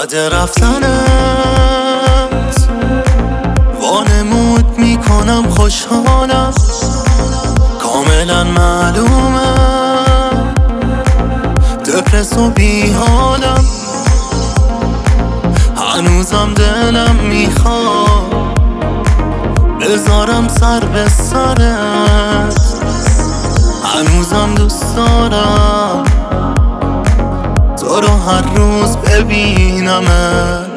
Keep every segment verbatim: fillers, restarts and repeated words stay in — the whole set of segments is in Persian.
بعد رفتنت وانمود میکنم خوشحالم، کاملا معلومه دپرس و بی حالم. هنوزم دلم میخواد بذارم سر به سرت، هنوزم دوست دارم تو رو هر روز ببینمت.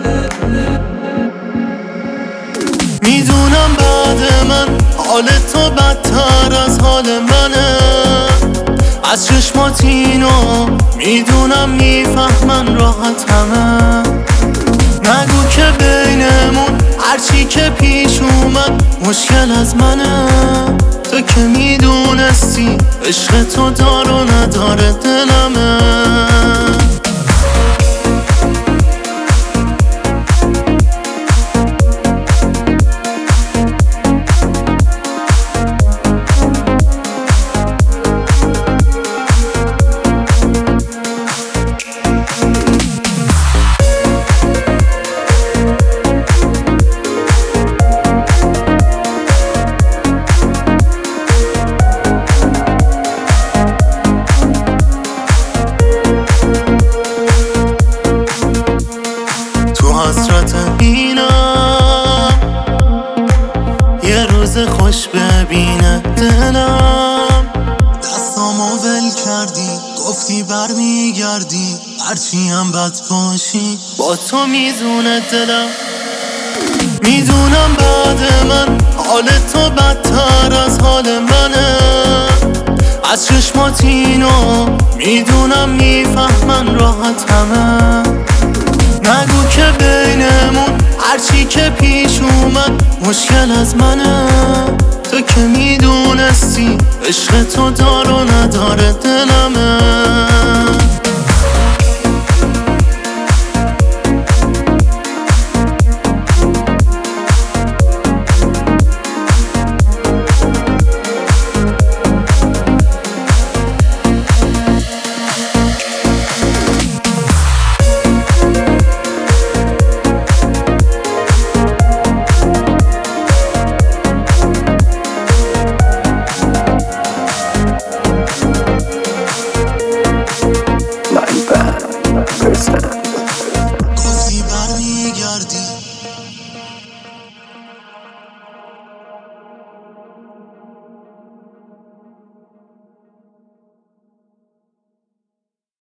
میدونم بعد من حال تو بدتر از حال منه، از چشمات اینو میدونم میفهمن راحتمه. نگو که بینمون هرچی که پیش اومد مشکل از منه، تو که میدونستی عشق تو دار و نداره دلمه. حسرت اینم یه روز خوش ببینه دلم. دستامو ول کردی گفتی برمیگردی، هرچی هم بد باشی با تو میدونه دلم. میدونم بعد من حال تو بدتر از حال منه، از چشمات اینو میدونم میفهمن راحتمه. نگو که بینمون هرچی که پیش اومد مشکل از منه، تو که میدونستی عشق تو دار و نداره دلمه.